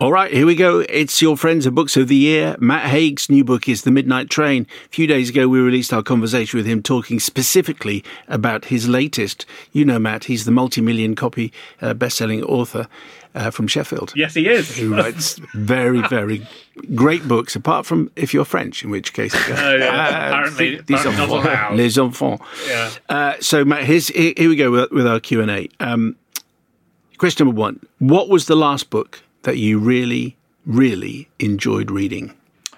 All right, here we go. It's your Friends of Books of the Year. Matt Haig's new book is The Midnight Train. A few days ago, we released our conversation with him talking specifically about his latest. You know Matt, he's the multi-million copy best-selling author from Sheffield. Yes, he is. Who writes very, very great books, apart from if you're French, in which case... apparently not allowed. Les enfants. Yeah. So Matt, here we go with our Q&A. Question number one. What was the last book that you really, really enjoyed reading?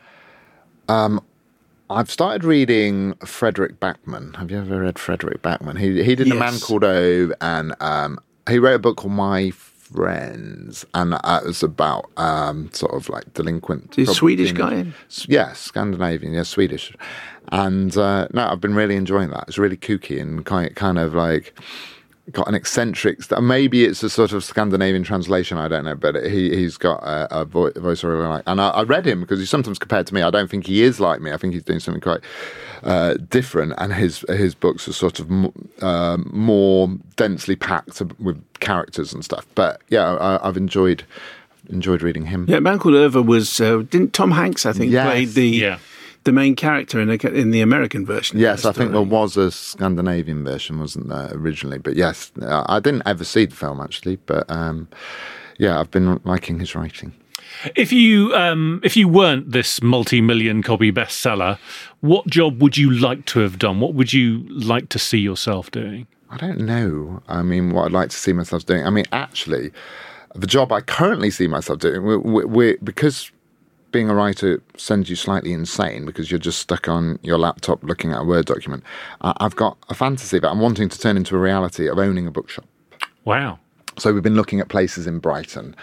I've started reading Frederick Backman. Have you ever read Frederick Backman? He did A Man Called Ove, and he wrote a book called My Friends, and it was about sort of like delinquent... The Swedish guy? Yes, Scandinavian, Swedish. And no, I've been really enjoying that. It's really kooky and kind of like... got an eccentric... Maybe it's a sort of Scandinavian translation, I don't know, but he's got a voice I really like. And I read him because he's sometimes compared to me. I don't think he is like me. I think he's doing something quite different, and his books are sort of more densely packed with characters and stuff. But yeah, I've enjoyed reading him. Yeah, Man Called Ove was... didn't Tom Hanks, I think, play the main character in the American version? Yes, I think there was a Scandinavian version, wasn't there, originally? But yes, I didn't ever see the film, actually. But yeah, I've been liking his writing. If you weren't this multi-million copy bestseller, what job would you like to have done? What would you like to see yourself doing? I don't know. I mean, what I'd like to see myself doing. I mean, actually, the job I currently see myself doing, because being a writer sends you slightly insane because you're just stuck on your laptop looking at a Word document. I've got a fantasy that I'm wanting to turn into a reality of owning a bookshop. Wow. So we've been looking at places in Brighton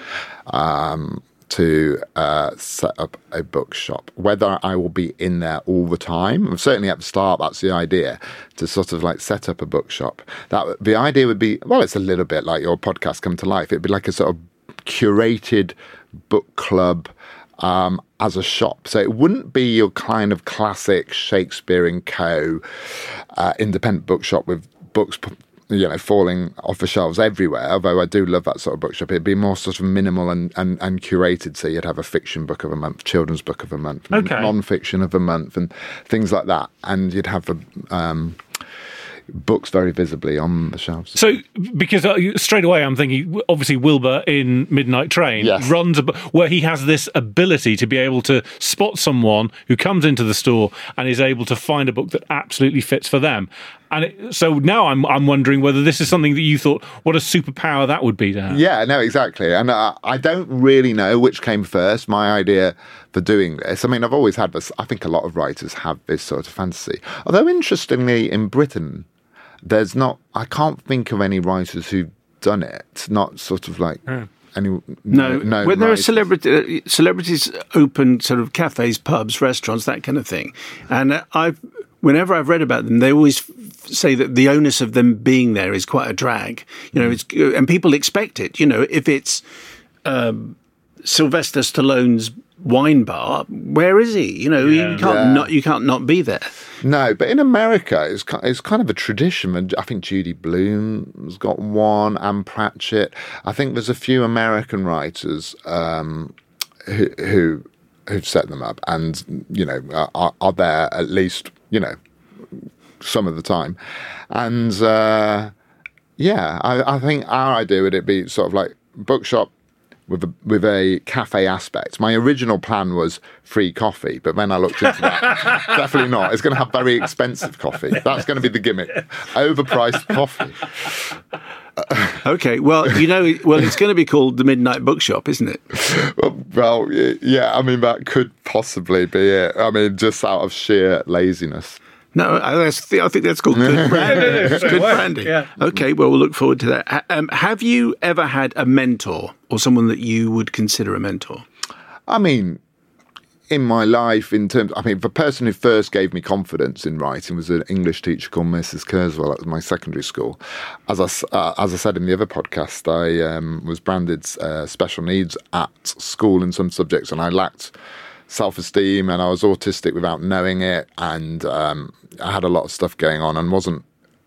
to set up a bookshop. Whether I will be in there all the time, certainly at the start, that's the idea, to sort of like set up a bookshop. The idea would be, well, it's a little bit like your podcast Come to Life. It'd be like a sort of curated book club as a shop. So it wouldn't be your kind of classic Shakespeare & Co. Independent bookshop with books, falling off the shelves everywhere, although I do love that sort of bookshop. It'd be more sort of minimal and curated. So you'd have a fiction book of a month, children's book of a month, non-fiction of a month, and things like that. And you'd have books very visibly on the shelves. So, because straight away I'm thinking, obviously Wilbur in Midnight Train runs where he has this ability to be able to spot someone who comes into the store and is able to find a book that absolutely fits for them. And so now I'm wondering whether this is something that you thought, what a superpower that would be to have. Yeah, no, exactly. And I don't really know which came first, my idea for doing this. I mean, I've always had this. I think a lot of writers have this sort of fantasy. Although, interestingly, in Britain, I can't think of any writers who've done it. Not sort of like any. No. When there are celebrities open sort of cafes, pubs, restaurants, that kind of thing, and whenever I've read about them, they always say that the onus of them being there is quite a drag. And people expect it. If it's Sylvester Stallone's wine bar, where is he? You can't not be there. No, but in America, it's kind of a tradition. And I think Judy Blume's got one, Anne Pratchett. I think there's a few American writers who've set them up, and are there at least some of the time. And I think our idea would be sort of like bookshop with a cafe aspect. My original plan was free coffee, but then I looked into that. Definitely not. It's going to have very expensive coffee. That's going to be the gimmick. Overpriced coffee. Okay, well, it's going to be called the Midnight Bookshop, isn't it? Well, yeah, I mean, that could possibly be it. I mean, just out of sheer laziness. No, I think that's called good branding. Good branding. Yeah. Okay, well, we'll look forward to that. Have you ever had a mentor or someone that you would consider a mentor? I mean, in my life, the person who first gave me confidence in writing was an English teacher called Mrs. Kurzweil at my secondary school. As I said in the other podcast, I was branded special needs at school in some subjects, and I lacked self-esteem, and I was autistic without knowing it, and I had a lot of stuff going on and wasn't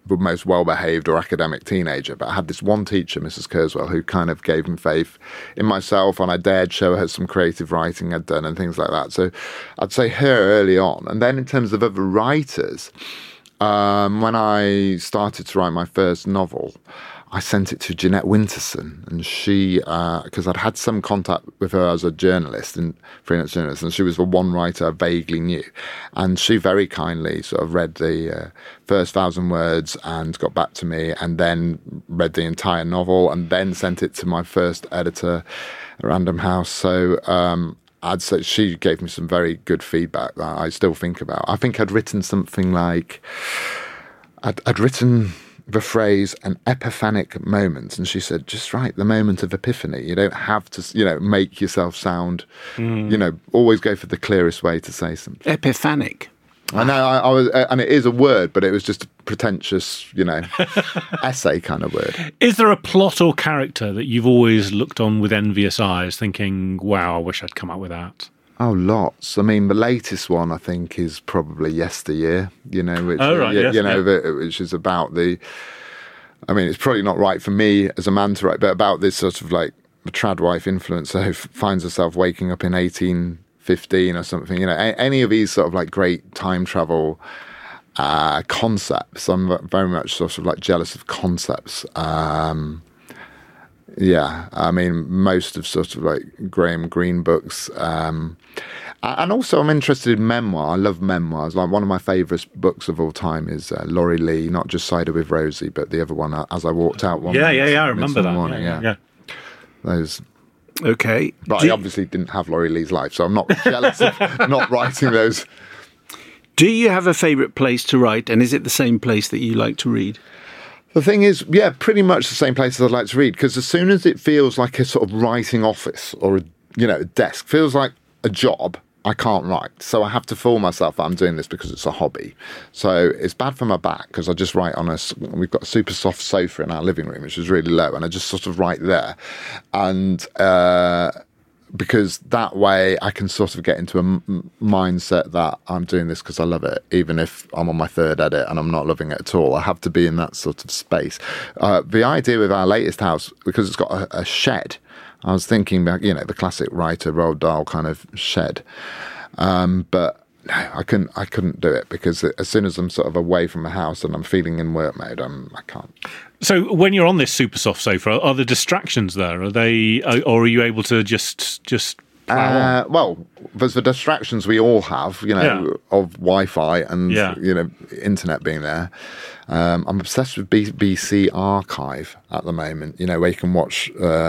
the most well-behaved or academic teenager, but I had this one teacher, Mrs. Kurzweil, who kind of gave me faith in myself, and I dared show her some creative writing I'd done and things like that. So I'd say her early on. And then in terms of other writers, when I started to write my first novel, I sent it to Jeanette Winterson, and she, because I'd had some contact with her as a journalist and freelance journalist, and she was the one writer I vaguely knew. And she very kindly sort of read the first 1,000 words and got back to me, and then read the entire novel, and then sent it to my first editor, Random House. So I'd say she gave me some very good feedback that I still think about. I think I'd written something like, I'd written the phrase an epiphanic moment, and she said, just write the moment of epiphany. You don't have to, make yourself sound, always go for the clearest way to say something. Epiphanic. I know, I was, and it is a word, but it was just a pretentious, essay kind of word. Is there a plot or character that you've always looked on with envious eyes, thinking, wow, I wish I'd come up with that? Oh, lots. I mean, the latest one I think is probably Yesteryear. Which is about the. I mean, it's probably not right for me as a man to write, but about this sort of like the trad wife influencer who finds herself waking up in 1815 or something. Any of these sort of like great time travel concepts. I'm very much sort of like jealous of concepts. Yeah, I mean, most of sort of like Graham Greene books. And also I'm interested in memoir. I love memoirs. Like one of my favourite books of all time is Laurie Lee, not just Cider with Rosie, but the other one, As I Walked Out One. Yeah, I remember that. Morning, yeah. Those. Okay. But I obviously didn't have Laurie Lee's life, so I'm not jealous of not writing those. Do you have a favourite place to write, and is it the same place that you like to read? The thing is, pretty much the same place as I'd like to read, because as soon as it feels like a sort of writing office or a desk, feels like a job, I can't write. So I have to fool myself that I'm doing this because it's a hobby. So it's bad for my back because I just write we've got a super soft sofa in our living room, which is really low, and I just sort of write there. And because that way I can sort of get into a mindset that I'm doing this because I love it, even if I'm on my third edit and I'm not loving it at all. I have to be in that sort of space. The idea with our latest house, because it's got a shed, I was thinking about, the classic writer Roald Dahl kind of shed. But no, I couldn't do it because as soon as I'm sort of away from the house and I'm feeling in work mode, I can't. So when you're on this super soft sofa, are there distractions there? Or are you able to just plow on? Well, there's the distractions we all have, of Wi-Fi and internet being there. I'm obsessed with BBC Archive at the moment. Where you can watch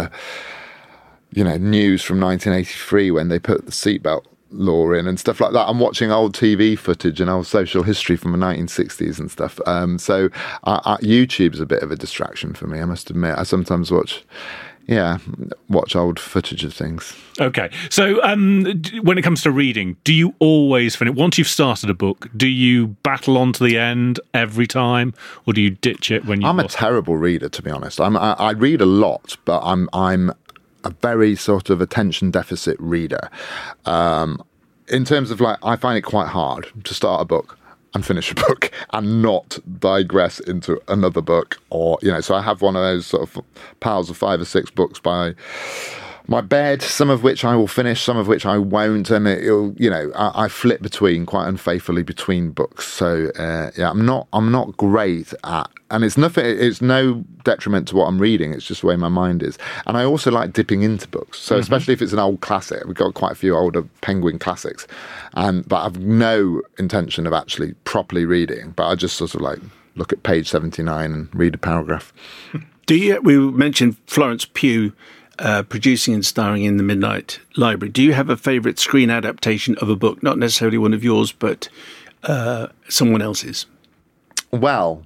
news from 1983 when they put the seatbelt law in and stuff like that. I'm watching old TV footage and old social history from the 1960s and stuff. So YouTube's a bit of a distraction for me, I must admit. I sometimes watch old footage of things. Okay. So when it comes to reading, do you always finish? Once you've started a book, do you battle on to the end every time, or do you ditch it when you... I'm a terrible reader, to be honest. I read a lot, but I'm a very sort of attention deficit reader. In terms of I find it quite hard to start a book and finish a book and not digress into another book, or so I have one of those sort of piles of 5 or 6 books by my bed, some of which I will finish, some of which I won't, and I flip between quite unfaithfully between books. So I'm not great at, and it's no detriment to what I'm reading. It's just the way my mind is, and I also like dipping into books. So especially if it's an old classic, we've got quite a few older Penguin classics, but I've no intention of actually properly reading. But I just sort of look at page 79 and read a paragraph. We mentioned Florence Pugh producing and starring in The Midnight Library. Do you have a favourite screen adaptation of a book? Not necessarily one of yours, but someone else's. Well,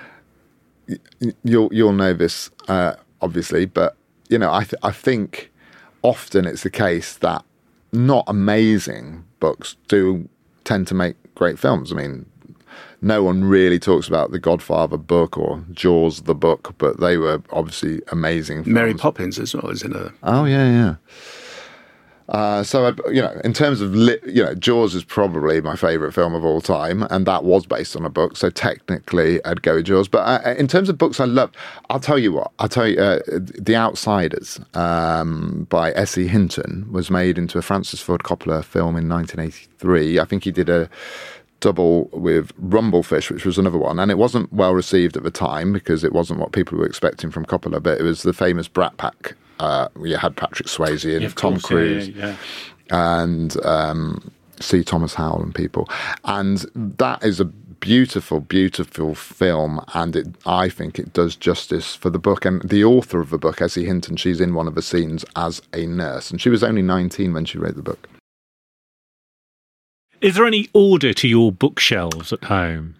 you'll know this, obviously, but I think often it's the case that not amazing books do tend to make great films. I mean, no one really talks about The Godfather book or Jaws the book, but they were obviously amazing films. Mary Poppins as well, isn't it? Oh, yeah. So, in terms of, Jaws is probably my favourite film of all time, and that was based on a book, so technically I'd go with Jaws. But in terms of books I love, I'll tell you The Outsiders by S.E. Hinton was made into a Francis Ford Coppola film in 1983. I think he did a double with Rumblefish, which was another one, and it wasn't well received at the time because it wasn't what people were expecting from Coppola, but it was the famous Brat Pack. You had Patrick Swayze and Tom Cruise and C. Thomas Howell and people. And that is a beautiful, beautiful film, and I think it does justice for the book. And the author of the book, S.E. Hinton, she's in one of the scenes as a nurse, and she was only 19 when she wrote the book. Is there any order to your bookshelves at home?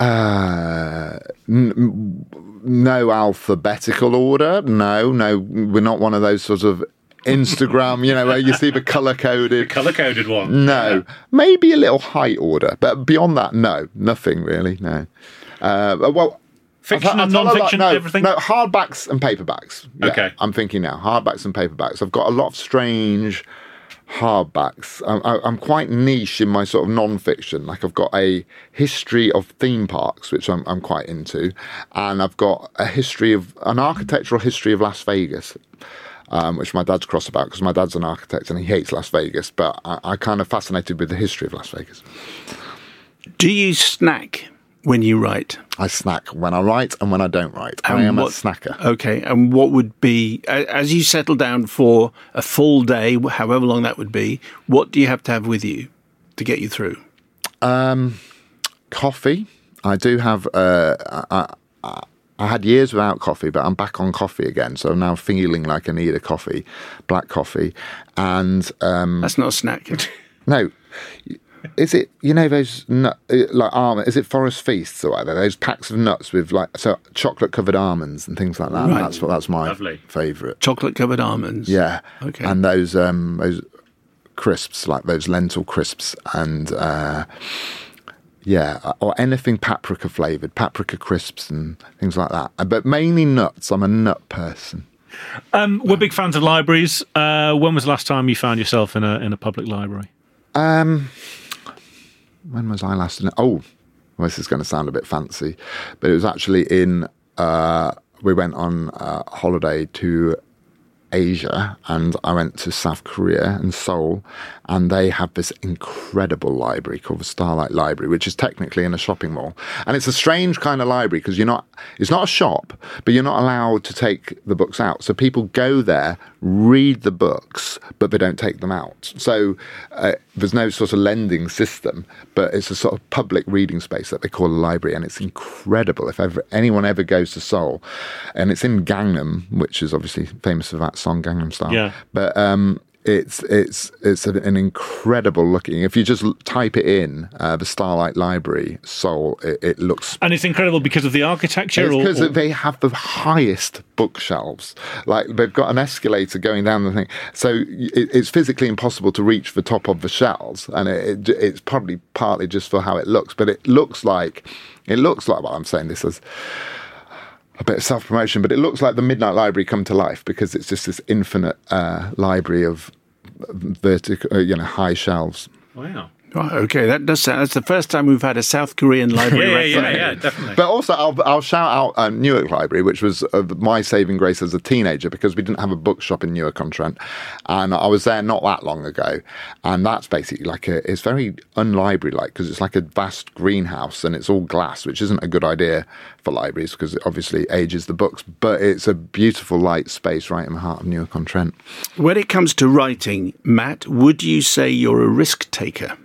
No alphabetical order. No, we're not one of those sort of Instagram, where you see the colour-coded one. No, maybe a little height order, but beyond that, no, nothing really. No. Fiction and non-fiction, everything. No, hardbacks and paperbacks. Yeah, okay, I'm thinking now, hardbacks and paperbacks. I've got a lot of strange hardbacks. I'm quite niche in my sort of non-fiction. Like, I've got a history of theme parks, which I'm quite into, and I've got an architectural history of Las Vegas, which my dad's cross about because my dad's an architect and he hates Las Vegas, but I kind of fascinated with the history of Las Vegas. Do you snack when you write? I snack when I write and when I don't write. I am a snacker. Okay, and what would be, as you settle down for a full day, however long that would be, what do you have to have with you to get you through? Coffee. I do have, I had years without coffee, but I'm back on coffee again, so I'm now feeling like I need a coffee, black coffee. And that's not a snack. No. Is it, those nut, like almond? Is it Forest Feasts or whatever? Those packs of nuts with chocolate covered almonds and things like that. Right. That's my favourite. Chocolate covered almonds. Yeah. Okay. And those crisps, like those lentil crisps, and or anything paprika flavoured, paprika crisps and things like that. But mainly nuts. I'm a nut person. We're big fans of libraries. When was the last time you found yourself in a public library? When was I last in it? Oh, well, this is going to sound a bit fancy, but it was actually we went on holiday to Asia, and I went to South Korea and Seoul, and they have this incredible library called the Starlight Library, which is technically in a shopping mall. And it's a strange kind of library because it's not a shop, but you're not allowed to take the books out. So people go there, read the books, but they don't take them out. So there's no sort of lending system, but it's a sort of public reading space that they call a library, and it's incredible. If anyone ever goes to Seoul, and it's in Gangnam, which is obviously famous for that song Gangnam Style. Yeah. But it's an incredible looking. If you just type it in, the Starlight Library, Seoul, it looks. And it's incredible because of the architecture. It's because they have the highest bookshelves. Like, they've got an escalator going down the thing, so it's physically impossible to reach the top of the shelves. And it's probably partly just for how it looks, but it looks like. Well, I'm saying this as a bit of self-promotion, but it looks like the Midnight Library come to life because it's just this infinite library of vertical, high shelves. Wow. Oh, okay, that does sound. That's the first time we've had a South Korean library. yeah, definitely. But also, I'll shout out Newark Library, which was my saving grace as a teenager because we didn't have a bookshop in Newark-on-Trent, and I was there not that long ago. And that's basically it's very unlibrary-like because it's like a vast greenhouse and it's all glass, which isn't a good idea for libraries because it obviously ages the books. But it's a beautiful light space right in the heart of Newark-on-Trent. When it comes to writing, Matt, would you say you're a risk taker?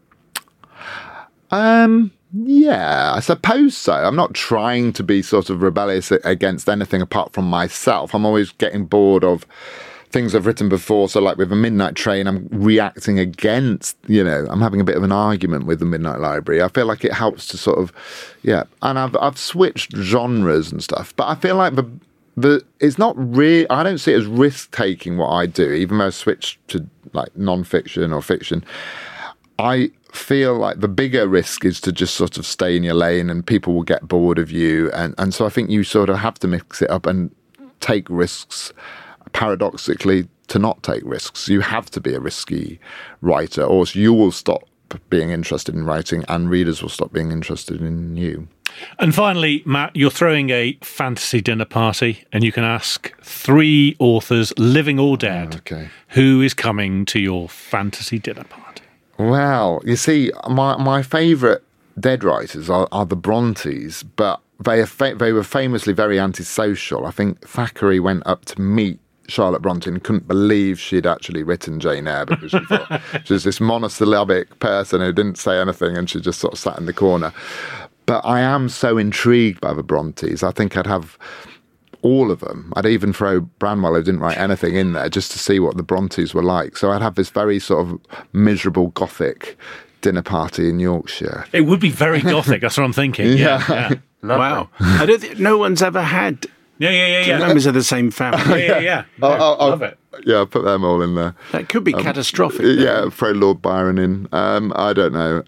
Yeah, I suppose so. I'm not trying to be sort of rebellious against anything apart from myself. I'm always getting bored of things I've written before. So like with A Midnight Train, I'm reacting against, I'm having a bit of an argument with the Midnight Library. I feel like it helps to sort of, and I've switched genres and stuff, but I feel like it's not really, I don't see it as risk-taking what I do, even though I switched to like non-fiction or fiction. I feel like the bigger risk is to just sort of stay in your lane and people will get bored of you. And so I think you sort of have to mix it up and take risks, paradoxically, to not take risks. You have to be a risky writer, or else you will stop being interested in writing and readers will stop being interested in you. And finally, Matt, you're throwing a fantasy dinner party and you can ask 3 authors, living or dead, who is coming to your fantasy dinner party. Well, you see, my favourite dead writers are the Brontes, but they were famously very antisocial. I think Thackeray went up to meet Charlotte Bronte and couldn't believe she'd actually written Jane Eyre, because she thought she was this monosyllabic person who didn't say anything and she just sort of sat in the corner. But I am so intrigued by the Brontes. I think I'd have all of them. I'd even throw Branwell, who didn't write anything, in there just to see what the Brontes were like. So I'd have this very sort of miserable Gothic dinner party in Yorkshire. It would be very Gothic, that's what I'm thinking. Yeah. Wow. I don't think no one's ever had members of the same family. Yeah. Love it. Yeah, I'll put them all in there. That could be catastrophic. Yeah, throw Lord Byron in. I don't know.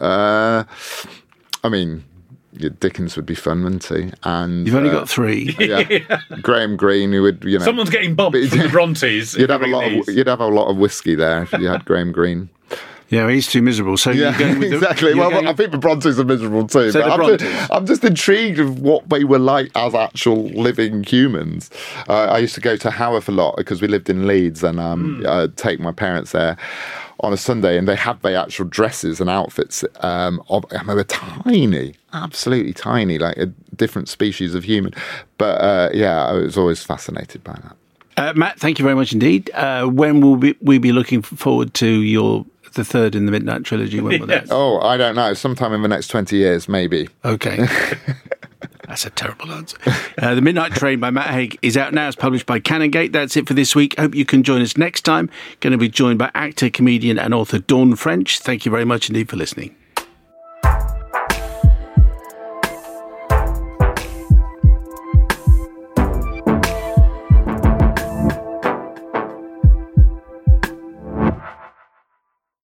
I mean, Dickens would be fun, wouldn't he? And you've only got 3. Yeah. Graham Greene, who would, someone's getting bumped from the Brontes. You'd have a lot of whiskey there if you had Graham Greene. Yeah, he's too miserable. So you're going with exactly. I think the Brontes are miserable too. So but I'm just intrigued of what they were like as actual living humans. I used to go to Haworth a lot because we lived in Leeds, and I'd take my parents there on a Sunday, and they had their actual dresses and outfits. They were tiny, absolutely tiny, like a different species of human. But I was always fascinated by that. Matt, thank you very much indeed. When will we be looking forward to the third in the Midnight Trilogy? When will that? Oh, I don't know. Sometime in the next 20 years, maybe. Okay. That's a terrible answer. The Midnight Train by Matt Haig is out now. It's published by Canongate. That's it for this week. Hope you can join us next time. Going to be joined by actor, comedian and author Dawn French. Thank you very much indeed for listening.